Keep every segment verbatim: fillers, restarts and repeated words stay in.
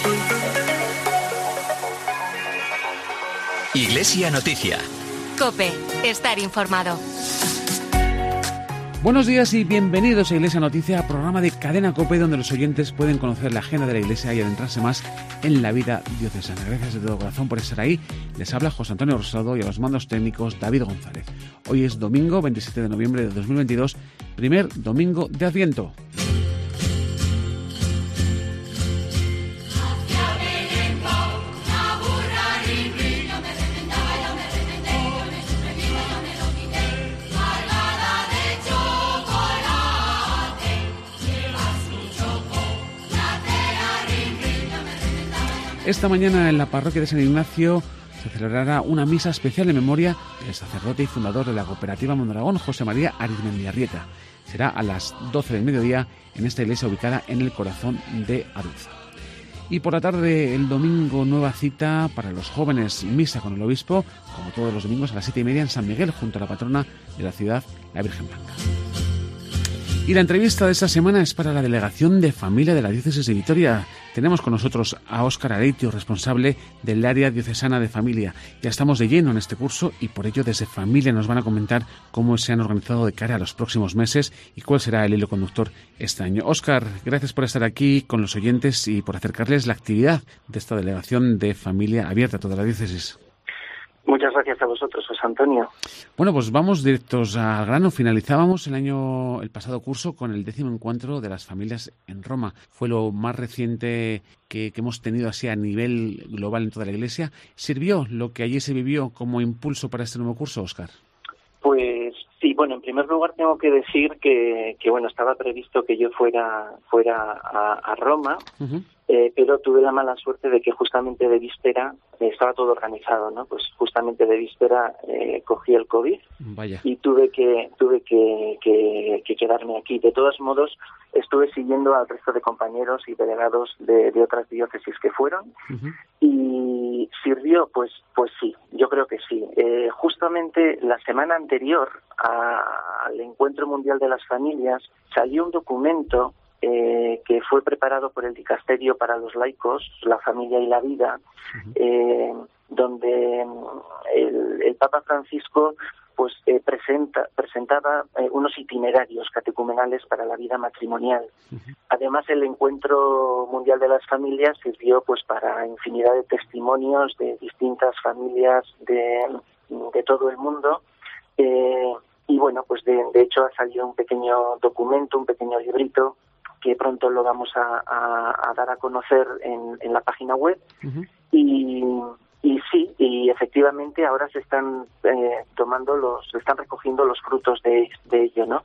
Iglesia Noticia. COPE. Estar informado. Buenos días y bienvenidos a Iglesia Noticia, programa de Cadena COPE donde los oyentes pueden conocer la agenda de la Iglesia y adentrarse más en la vida diocesana. Gracias de todo corazón por estar ahí. Les habla José Antonio Rosado y a los mandos técnicos David González. Hoy es domingo veintisiete de noviembre de dos mil veintidós, primer domingo de Adviento. Esta mañana en la parroquia de San Ignacio se celebrará una misa especial en memoria del sacerdote y fundador de la cooperativa Mondragón, José María Arizmendiarrieta. Será a las doce del mediodía en esta iglesia ubicada en el corazón de Aruza. Y por la tarde, el domingo, nueva cita para los jóvenes, misa con el obispo, como todos los domingos a las siete y media en San Miguel, junto a la patrona de la ciudad, la Virgen Blanca. Y la entrevista de esta semana es para la Delegación de Familia de la Diócesis de Vitoria. Tenemos con nosotros a Óscar Areitio, responsable del área diocesana de familia. Ya estamos de lleno en este curso y por ello desde Familia nos van a comentar cómo se han organizado de cara a los próximos meses y cuál será el hilo conductor este año. Óscar, gracias por estar aquí con los oyentes y por acercarles la actividad de esta Delegación de Familia abierta a toda la diócesis. Muchas gracias a vosotros, José Antonio. Bueno, pues vamos directos al grano. Finalizábamos el año, el pasado curso con el décimo encuentro de las familias en Roma. Fue lo más reciente que, que hemos tenido así a nivel global en toda la Iglesia. ¿Sirvió lo que allí se vivió como impulso para este nuevo curso, Óscar? Pues sí, bueno, en primer lugar tengo que decir que, que bueno, estaba previsto que yo fuera fuera a, a Roma, uh-huh. eh, pero tuve la mala suerte de que justamente de víspera eh, estaba todo organizado, ¿no? Pues justamente de víspera eh, cogí el COVID. Vaya. Y tuve que tuve que, que, que quedarme aquí. De todos modos, estuve siguiendo al resto de compañeros y delegados de, de otras diócesis que fueron. Uh-huh. Y sirvió, pues pues sí, yo creo que sí. Eh, justamente la semana anterior a, al Encuentro Mundial de las Familias salió un documento eh, que fue preparado por el Dicasterio para los Laicos, la Familia y la Vida, uh-huh. eh, donde el, el Papa Francisco pues eh, presenta, presentaba eh, unos itinerarios catecumenales para la vida matrimonial. Uh-huh. Además, el Encuentro Mundial de las Familias sirvió pues para infinidad de testimonios de distintas familias de, de todo el mundo. Eh, y bueno, pues de, de hecho ha salido un pequeño documento, un pequeño librito, que pronto lo vamos a, a, a dar a conocer en, en la página web. Uh-huh. Y... Y sí, y efectivamente ahora se están eh, tomando los, se están recogiendo los frutos de, de ello, ¿no?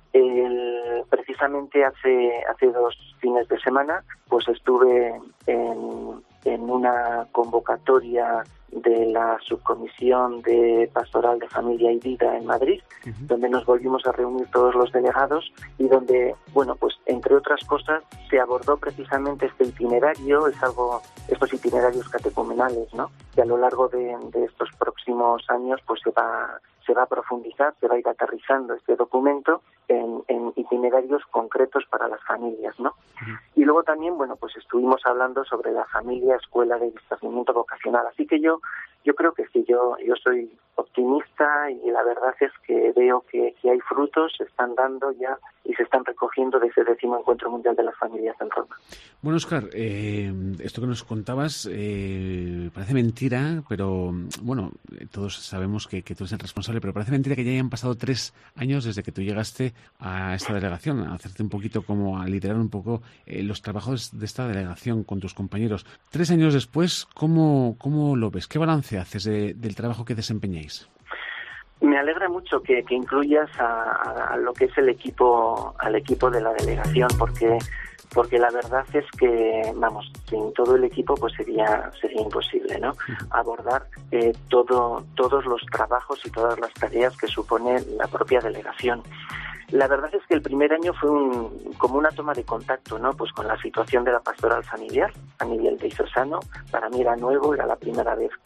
El, precisamente hace hace dos fines de semana, pues estuve en, en una convocatoria de la Subcomisión de Pastoral de Familia y Vida en Madrid, uh-huh. donde nos volvimos a reunir todos los delegados y donde, bueno, pues entre otras cosas se abordó precisamente este itinerario, es algo, estos itinerarios catecumenales, ¿no? Que a lo largo de, de estos próximos años, pues se va se va a profundizar, se va a ir aterrizando este documento en, en itinerarios concretos para las familias, ¿no? Uh-huh. Y luego también, bueno, pues estuvimos hablando sobre la familia, escuela de discernimiento vocacional. Así que yo yo creo que sí, yo yo soy optimista y la verdad es que veo que, que hay frutos, se están dando ya y se están recogiendo de ese décimo Encuentro Mundial de las Familias en Roma. Bueno, Óscar, eh, esto que nos contabas eh, parece mentira, pero bueno, todos sabemos que, que tú eres el responsable, pero parece mentira que ya hayan pasado tres años desde que tú llegaste a esta delegación, a hacerte un poquito como a liderar un poco eh, los trabajos de esta delegación con tus compañeros. Tres años después, ¿cómo, cómo lo ves? ¿Qué balance haces de, del trabajo que desempeñáis? Me alegra mucho que, que incluyas a, a lo que es el equipo, al equipo de la delegación, porque porque la verdad es que, vamos, sin todo el equipo pues sería sería imposible, ¿no? Abordar eh, todo todos los trabajos y todas las tareas que supone la propia delegación. La verdad es que el primer año fue un, como una toma de contacto, ¿no? Pues con la situación de la pastoral familiar a nivel diocesano. Para mí era nuevo, era la primera vez que,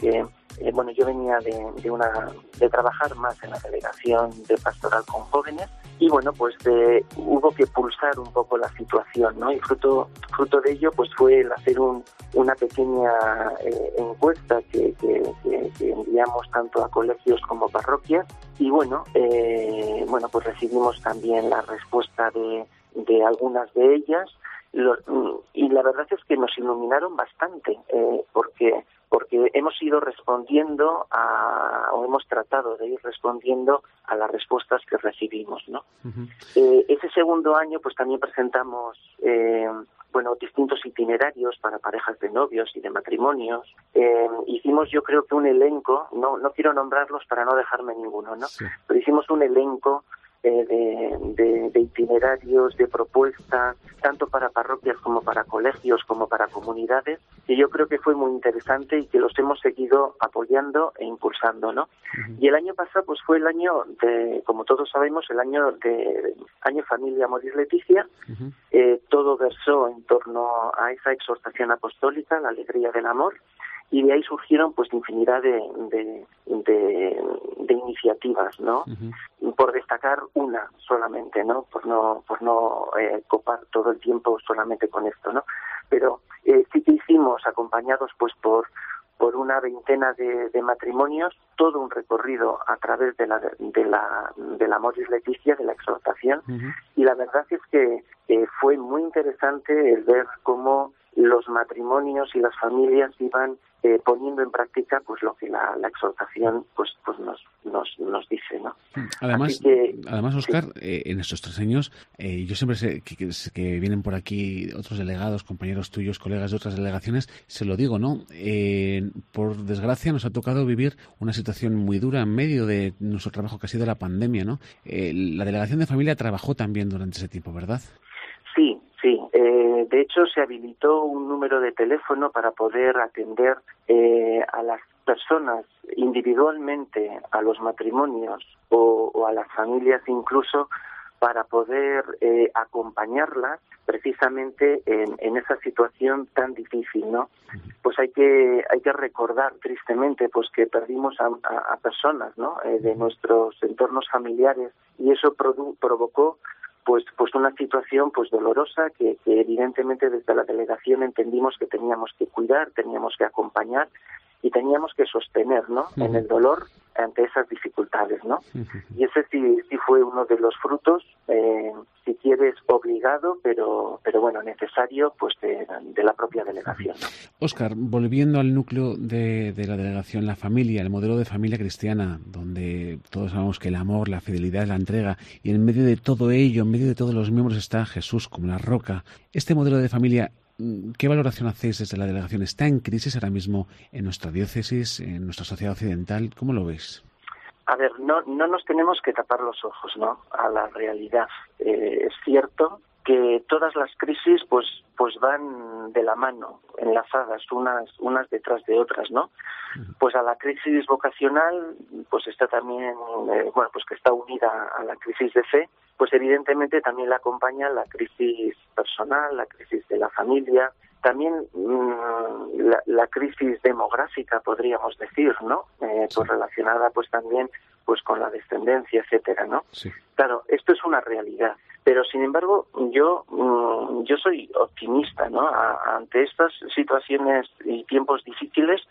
eh, bueno, yo venía de, de una de trabajar más en la delegación de pastoral con jóvenes y bueno, pues de, hubo que pulsar un poco la situación, ¿no? Y fruto fruto de ello, pues fue el hacer un, una pequeña eh, encuesta que, que, que, que enviamos tanto a colegios como parroquias y bueno, eh, bueno, pues recibimos también la respuesta de, de algunas de ellas. Lo, y la verdad es que nos iluminaron bastante, eh, porque porque hemos ido respondiendo a, o hemos tratado de ir respondiendo a las respuestas que recibimos, ¿no? Uh-huh. Eh, ese segundo año, pues también presentamos, eh, bueno, distintos itinerarios para parejas de novios y de matrimonios. Eh, hicimos, yo creo que un elenco, no, no quiero nombrarlos para no dejarme ninguno, ¿no? Sí. Pero hicimos un elenco Eh, de, de, de itinerarios, de propuestas, tanto para parroquias como para colegios, como para comunidades, que yo creo que fue muy interesante y que los hemos seguido apoyando e impulsando, ¿no? Uh-huh. Y el año pasado, pues fue el año de, como todos sabemos, el año de Año Familia Amoris Laetitia. Uh-huh. Eh, todo versó en torno a esa exhortación apostólica, la alegría del amor. Y de ahí surgieron pues infinidad de, de, de, de iniciativas, ¿no? Uh-huh. Por destacar una solamente, ¿no? Por no por no eh, copar todo el tiempo solamente con esto, ¿no? Pero eh, sí que hicimos, acompañados pues por por una veintena de, de matrimonios, todo un recorrido a través de la de la de la Amoris Laetitia, de la exhortación, uh-huh. Y la verdad es que eh, fue muy interesante el ver cómo los matrimonios y las familias iban eh, poniendo en práctica pues lo que la, la exhortación pues pues nos nos nos dice, ¿no? Además, que, además Óscar, sí. eh, en estos tres años, eh, yo siempre sé que, que, que vienen por aquí otros delegados, compañeros tuyos, colegas de otras delegaciones, se lo digo, ¿no? Eh, por desgracia nos ha tocado vivir una situación muy dura en medio de nuestro trabajo que ha sido la pandemia, ¿no? Eh, la delegación de familia trabajó también durante ese tiempo, ¿verdad? Sí, sí. Eh, de hecho, se habilitó un número de teléfono para poder atender eh, a las personas individualmente, a los matrimonios o, o a las familias incluso, para poder eh, acompañarlas precisamente en, en esa situación tan difícil, ¿no? Pues hay que hay que recordar tristemente pues que perdimos a, a, a personas, ¿no? Eh, de nuestros entornos familiares y eso produ- provocó pues pues una situación pues dolorosa que, que evidentemente desde la delegación entendimos que teníamos que cuidar, teníamos que acompañar y teníamos que sostener, ¿no? Uh-huh. En el dolor ante esas dificultades, ¿no? Uh-huh. Y ese sí sí fue uno de los frutos, eh, si quieres obligado, pero pero bueno, necesario, pues de, de la propia delegación. Óscar, volviendo al núcleo de, de la delegación, la familia, el modelo de familia cristiana, donde todos sabemos que el amor, la fidelidad, la entrega, y en medio de todo ello, en medio de todos los miembros está Jesús como la roca. Este modelo de familia, ¿qué valoración hacéis desde la delegación? ¿Está en crisis ahora mismo en nuestra diócesis, en nuestra sociedad occidental? ¿Cómo lo veis? A ver, no no nos tenemos que tapar los ojos, ¿no? A la realidad. Eh, es cierto que todas las crisis, pues pues van de la mano, enlazadas unas unas detrás de otras, ¿no? Pues a la crisis vocacional, pues está también, eh, bueno, pues que está unida a la crisis de fe. Pues evidentemente también la acompaña la crisis personal, la crisis de la familia, también mmm, la, la crisis demográfica, podríamos decir, ¿no? Eh, pues sí. Relacionada pues también pues con la descendencia, etcétera, ¿no? Sí. Claro, esto es una realidad, pero sin embargo yo mmm, yo soy optimista, ¿no? A, ante estas situaciones y tiempos difíciles.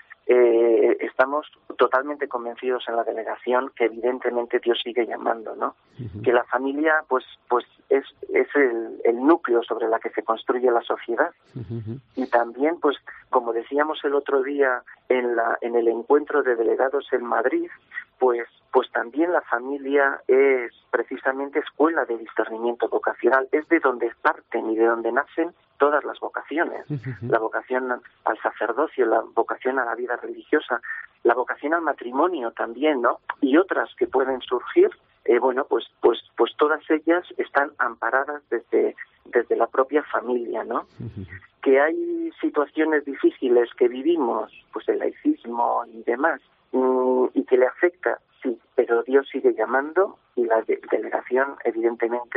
Eh, estamos totalmente convencidos en la delegación que evidentemente Dios sigue llamando, ¿no? Uh-huh. Que la familia pues pues es es el, el núcleo sobre la que se construye la sociedad. Uh-huh. Y también pues como decíamos el otro día en la en el encuentro de delegados en Madrid, pues pues también la familia es precisamente escuela de discernimiento vocacional, es de donde parten y de donde nacen todas las vocaciones, uh-huh. La vocación al sacerdocio, la vocación a la vida religiosa, la vocación al matrimonio también, ¿no? Y otras que pueden surgir, eh, bueno, pues pues pues todas ellas están amparadas desde desde la propia familia, ¿no? Uh-huh. Que hay situaciones difíciles que vivimos, pues el laicismo y demás, mm, y que le afecta, sí, pero Dios sigue llamando y la de- delegación evidentemente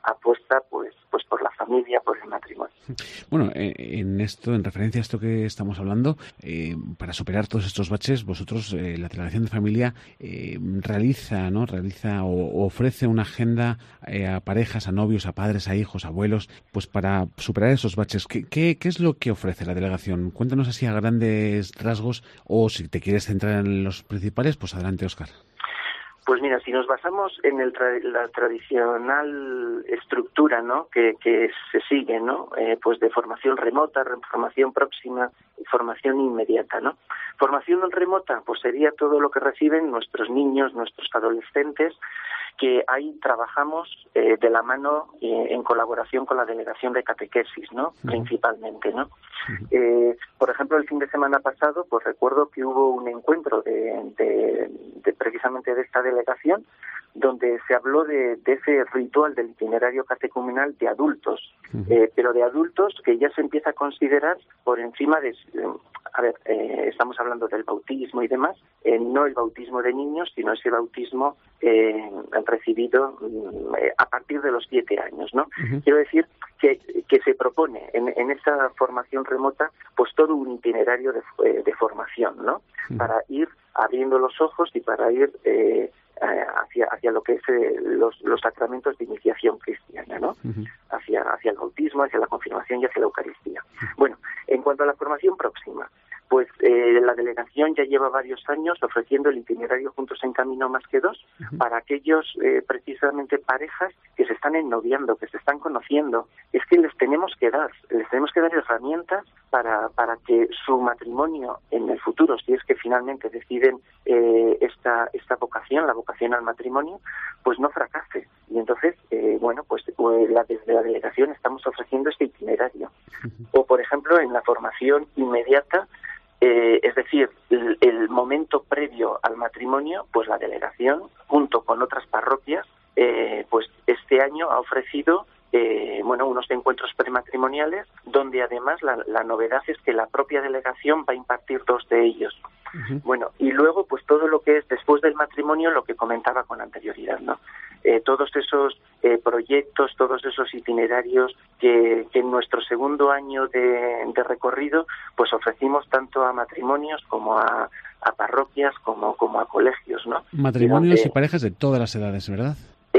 apuesta pues pues por la familia, por el matrimonio. Bueno, eh, en esto, en referencia a esto que estamos hablando, eh, para superar todos estos baches, vosotros, eh, la Delegación de Familia, eh, realiza, ¿no? Realiza o, o ofrece una agenda eh, a parejas, a novios, a padres, a hijos, a abuelos, pues para superar esos baches. ¿Qué, qué, qué es lo que ofrece la Delegación? Cuéntanos así a grandes rasgos, o si te quieres centrar en los principales, pues adelante, Óscar. Pues mira, si nos basamos en el tra- la tradicional estructura, ¿no?, que, que se sigue, ¿no?, eh, pues de formación remota, formación próxima y formación inmediata, ¿no? Formación remota, pues sería todo lo que reciben nuestros niños, nuestros adolescentes, que ahí trabajamos eh, de la mano eh, en colaboración con la Delegación de Catequesis, ¿no?, uh-huh. principalmente, ¿no? Uh-huh. Eh, por ejemplo, el fin de semana pasado, pues recuerdo que hubo un encuentro de, de, de precisamente de esta delegación, donde se habló de, de ese ritual del itinerario catecumenal de adultos, uh-huh. eh, pero de adultos que ya se empieza a considerar por encima de... A ver, eh, estamos hablando del bautismo y demás, eh, no el bautismo de niños, sino ese bautismo eh, recibido eh, a partir de los siete años, ¿no? Uh-huh. Quiero decir que, que se propone en, en esa formación remota pues todo un itinerario de, de formación, ¿no? Uh-huh. Para ir abriendo los ojos y para ir eh, hacia hacia lo que es eh, los, los sacramentos de iniciación cristiana, ¿no? Uh-huh. Hacia, hacia el bautismo, hacia la confirmación y hacia la Eucaristía. Uh-huh. Bueno, en cuanto a la formación próxima, pues eh, la delegación ya lleva varios años ofreciendo el itinerario Juntos en Camino Más que Dos uh-huh. para aquellos eh, precisamente parejas que se están ennoviando, que se están conociendo. Es que les tenemos que dar, les tenemos que dar herramientas para para que su matrimonio en el futuro, si es que finalmente deciden eh, esta esta vocación, la vocación al matrimonio, pues no fracase. Y entonces, eh, bueno, pues, pues la, desde la delegación estamos ofreciendo este itinerario. Uh-huh. O, por ejemplo, en la formación inmediata, Eh, es decir, el, el momento previo al matrimonio, pues la delegación, junto con otras parroquias, eh, pues este año ha ofrecido eh, bueno, unos encuentros prematrimoniales, donde además la, la novedad es que la propia delegación va a impartir dos de ellos. Uh-huh. Bueno, y luego pues todo lo que es después del matrimonio, lo que comentaba con anterioridad, ¿no? Eh, todos esos eh, proyectos, todos esos itinerarios que, que en nuestro segundo año de, de recorrido pues ofrecimos tanto a matrimonios como a, a parroquias como, como a colegios, ¿no? Matrimonios y, donde, y parejas de todas las edades, ¿verdad?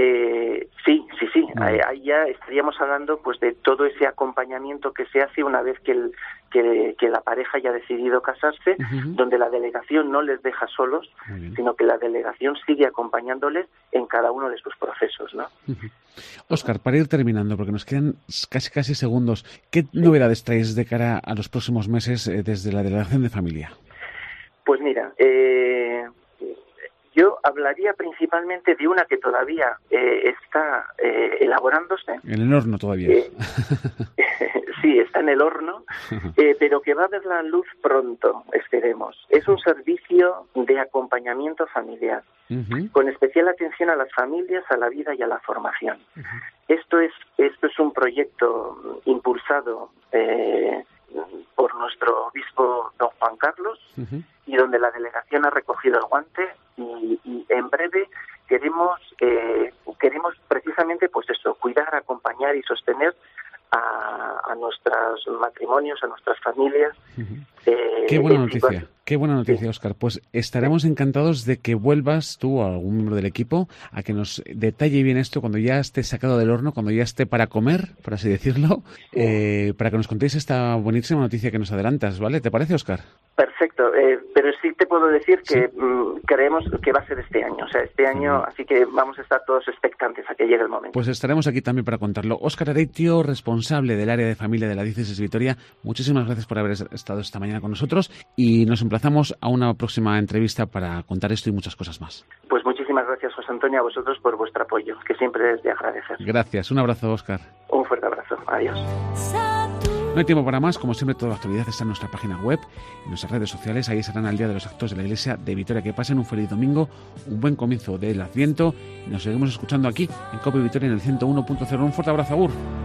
Eh, sí, sí, sí. Uh-huh. Ahí, ahí ya estaríamos hablando pues de todo ese acompañamiento que se hace una vez que el que, que la pareja ya ha decidido casarse, uh-huh. donde la delegación no les deja solos, sino que la delegación sigue acompañándoles en cada uno de sus procesos, ¿no? Uh-huh. Óscar, para ir terminando, porque nos quedan casi casi segundos, ¿qué sí. novedades traéis de cara a los próximos meses eh, desde la Delegación de Familia? Pues mira, eh, yo hablaría principalmente de una que todavía eh, está eh, elaborándose. En el horno todavía. Eh, sí, está en el horno, eh, pero que va a ver la luz pronto, esperemos. Es un servicio de acompañamiento familiar, uh-huh. con especial atención a las familias, a la vida y a la formación. Uh-huh. Esto es esto es un proyecto impulsado eh, por nuestro obispo don Juan Carlos, uh-huh. y donde la delegación ha recogido el guante y, y en breve queremos eh, queremos precisamente pues eso, cuidar, acompañar y sostener a, a nuestros matrimonios, a nuestras familias. Uh-huh. eh, qué buena noticia, situación. Qué buena noticia, sí. Óscar. Pues estaremos encantados de que vuelvas tú o algún miembro del equipo a que nos detalle bien esto cuando ya esté sacado del horno, cuando ya esté para comer, por así decirlo, sí. eh, para que nos contéis esta buenísima noticia que nos adelantas, ¿vale? ¿Te parece, Óscar? Perfecto, eh, pero sí te puedo decir que ¿sí? mmm, creemos que va a ser este año, o sea, este año, sí. así que vamos a estar todos expectantes a que llegue el momento. Pues estaremos aquí también para contarlo. Óscar Areitio, responsable del área de familia de la Diócesis de Vitoria, muchísimas gracias por haber estado esta mañana con nosotros y nos emplazamos a una próxima entrevista para contar esto y muchas cosas más. Pues muchísimas gracias, José Antonio, a vosotros por vuestro apoyo, que siempre es de agradecer. Gracias, un abrazo, Óscar. Un fuerte abrazo, adiós. No hay tiempo para más, como siempre toda la actualidad está en nuestra página web, en nuestras redes sociales, ahí estarán al día de los actos de la Iglesia de Vitoria. Que pasen un feliz domingo, un buen comienzo del Adviento y nos seguimos escuchando aquí en COPE Vitoria en el ciento uno punto cero. Un fuerte abrazo, agur.